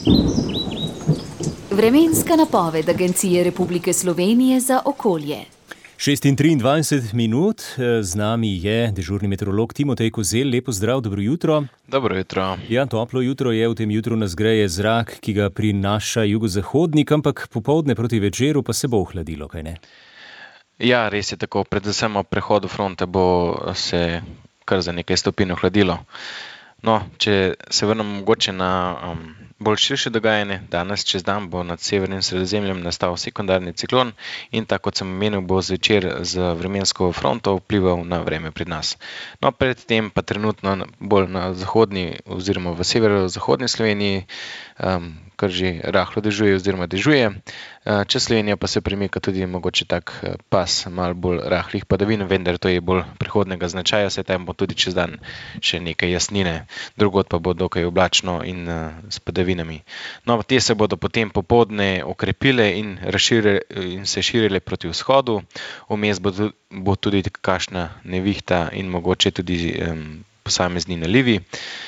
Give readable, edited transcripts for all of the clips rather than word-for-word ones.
Vremenska napoved Agencije Republike Slovenije za okolje. 6:23 minut, z nami je dežurni meteorolog Timotej Kozelj. Lepo zdrav, dobro jutro. Dobro jutro. Ja, toplo jutro je, v tem jutru nas greje zrak, ki ga prinaša jugozahodnik, ampak popoldne proti večeru pa se bo ohladilo, kaj ne? Ja, res je tako. Predvsem ob prehodu fronte bo se kar za nekaj stopinj ohladilo. No, če se vrnem mogoče na bolj širše dogajanje, danes čez dan bo nad severnim Sredozemljem nastal sekundarni ciklon in tako kot sem omenil, bo zvečer z vremensko fronto vplival na vreme pri nas. No, predtem pa trenutno bolj na zahodni oziroma v severozahodni Sloveniji, kar že rahlo dežuje oziroma dežuje. Čez Slovenijo pa se premika tudi mogoče tak pas malo bolj rahlih padavin, vendar to je bolj prihodnega značaja, saj tam bo tudi čez dan še nekaj jasnine, drugod pa bo dokaj oblačno in s padavinami. No, te se bodo potem popoldne okrepile in se širile proti vzhodu, vmes bo tudi kakšna nevihta in mogoče tudi posamezni nalivi.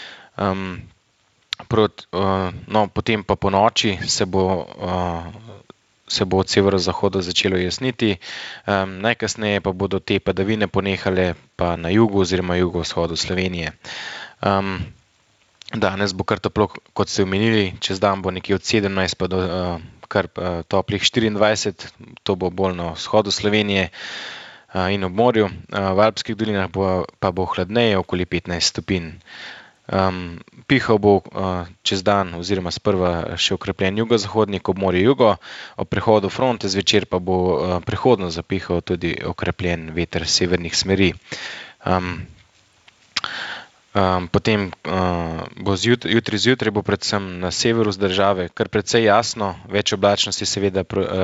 Potem pa po noči se bo od severozahoda začelo jasniti, najkasneje pa bodo te padavine ponehale pa na jugu oziroma jugovzhodu Slovenije. Danes bo kar toplo, kot ste omenili, čez dan bo nekje od 17 pa do kar toplih 24, to bo bolj na vzhodu Slovenije in ob morju, v alpskih dolinah pa bo hladneje, okoli 15 stopinj. Pihal bo čez dan oziroma sprva še okrepljen jugozahodnik, ob morju jugo, ob prehodu fronte zvečer pa bo prehodno zapihal tudi okrepljen veter severnih smeri. Potem bo jutri zjutraj bo predvsem na severu z države kar precej jasno, več oblačnosti seveda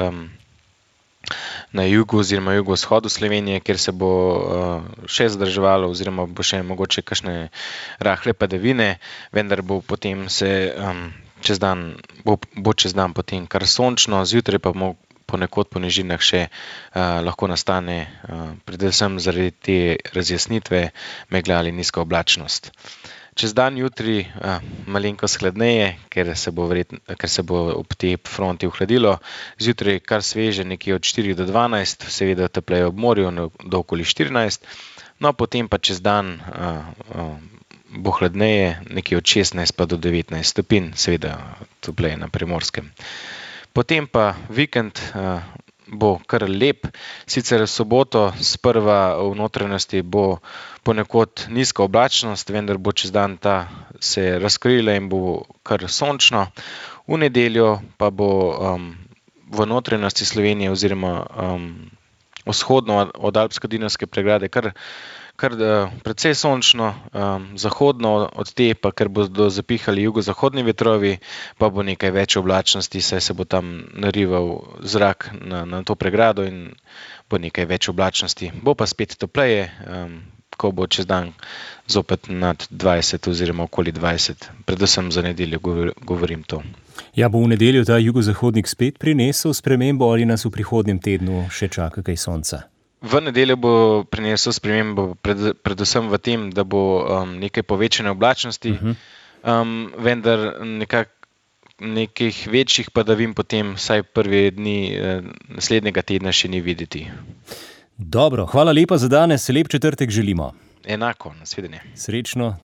na jugu oziroma jugovzhodu Slovenije, kjer se bo še zadrževalo oziroma bo še mogoče kakšne rahle padavine, vendar bo potem čez dan potem kar sončno, zjutraj pa ponekod po nižinah še lahko nastane predvsem zaradi te razjasnitve megla ali nizka oblačnost. Čez dan jutri malenkost hladneje, ker se bo ob tej fronti ohladilo, zjutraj kar sveže, nekje od 4 do 12, seveda topleje ob morju do okoli 14, no potem pa čez dan bo hladneje, nekje od 16 pa do 19 stopinj, seveda topleje na Primorskem. Potem pa vikend bo kar lep, sicer v soboto sprva v notranjosti bo ponekod nizka oblačnost, vendar bo čez dan ta se razkrila in bo kar sončno. V nedeljo pa bo v notranjosti Slovenije oziroma vzhodno od alpsko-dinarske pregrade kar precej sončno, zahodno od te pa, ker bodo zapihali jugozahodni vetrovi, pa bo nekaj več oblačnosti, saj se bo tam narival zrak na to pregrado in bo nekaj več oblačnosti. Bo pa spet topleje, ko bo čez dan zopet nad 20 oziroma okoli 20, predvsem za nedeljo govorim to. Ja, bo v nedeljo ta jugozahodnik spet prinesel spremembo ali nas v prihodnjem tednu še čaka kaj sonca? V nedeljo bo prinesel spremembo predvsem v tem, da bo nekaj povečane oblačnosti, vendar nekih večjih padavin potem vsaj prve dni naslednjega tedna še ni videti. Dobro, hvala lepa za danes, lep četrtek želimo. Enako, nasvidenje. Srečno.